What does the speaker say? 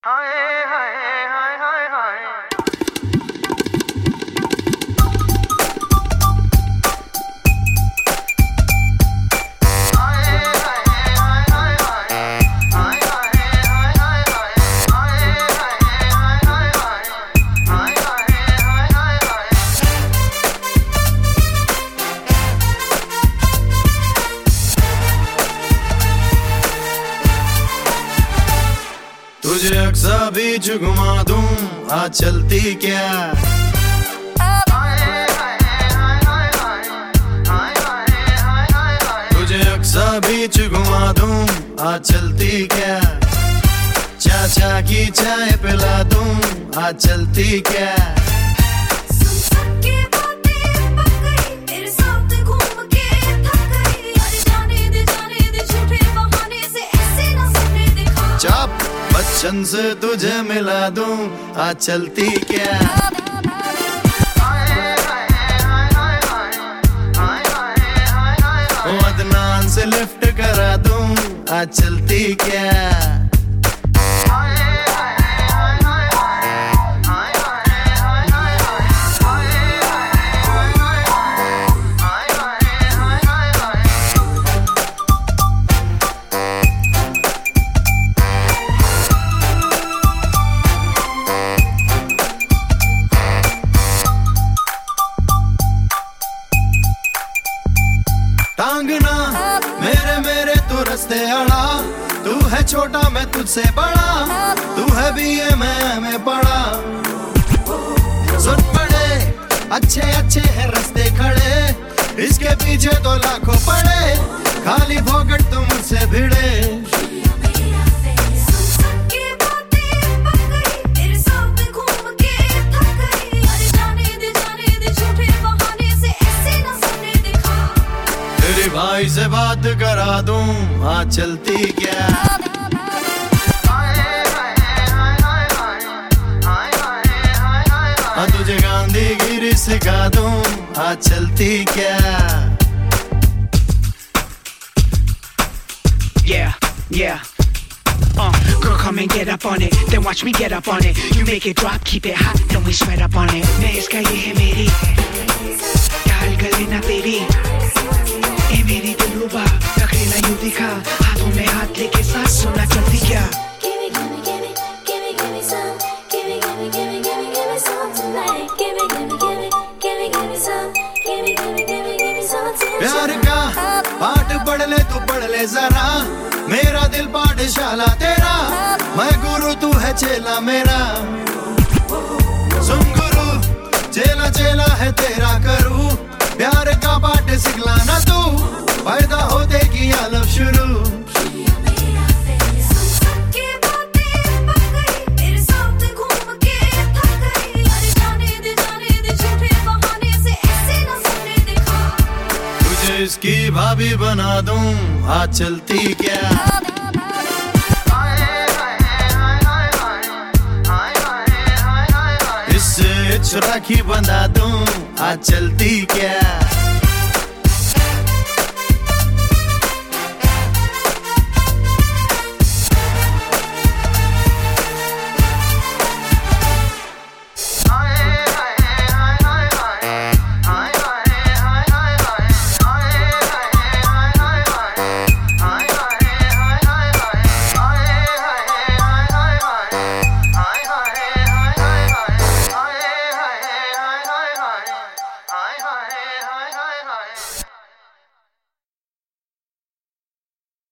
तुझे अक्सा बीच घुमा दूं, आज चलती क्या? तुझे अक्सा बीच घुमा दूं, आज चलती क्या? चाचा की चाय पिला दूं, आज चलती क्या? बच्चन से तुझे मिला दूं, आज चलती क्या? अदनान से लिफ्ट करा दूं, आज चलती क्या? टांगना मेरे मेरे तू रस्ते अड़ा, तू है छोटा मैं तुझसे बड़ा, तू है बीए में पढ़ा। सुन पड़े अच्छे अच्छे है रस्ते खड़े, इसके पीछे तो लाखों पड़े, खाली फोकट तुम मुझसे भिड़े। भाई से बात करा दूं, आज चलती क्या? तुझे गांधीगिरी सिखा दूं, आज चलती क्या? Yeah. Girl, come and get up on it, then watch me get up on it. You make it drop, keep it hot, then we sweat up on it. मैं इसका ये है मेरी, डाल गले ना तेरी, ए मेरी दिलरुबा, तकरीना यूं दिखा, हाथों में हाथ लेके साथ सुना चलती क्या? प्यार का पाठ पढ़ ले तू, पढ़ ले जरा, मेरा दिल पाठशाला तेरा, मैं गुरु तू है चेला मेरा। सुन गुरु चेला चेला है तेरा करूं, प्यार का पाठ सिखलाना तू, पैदा होते की आलम शुरू। तुझे इसकी भाभी बना दूं, आज चलती क्या? इससे राखी बंधा दूं, आज चलती क्या?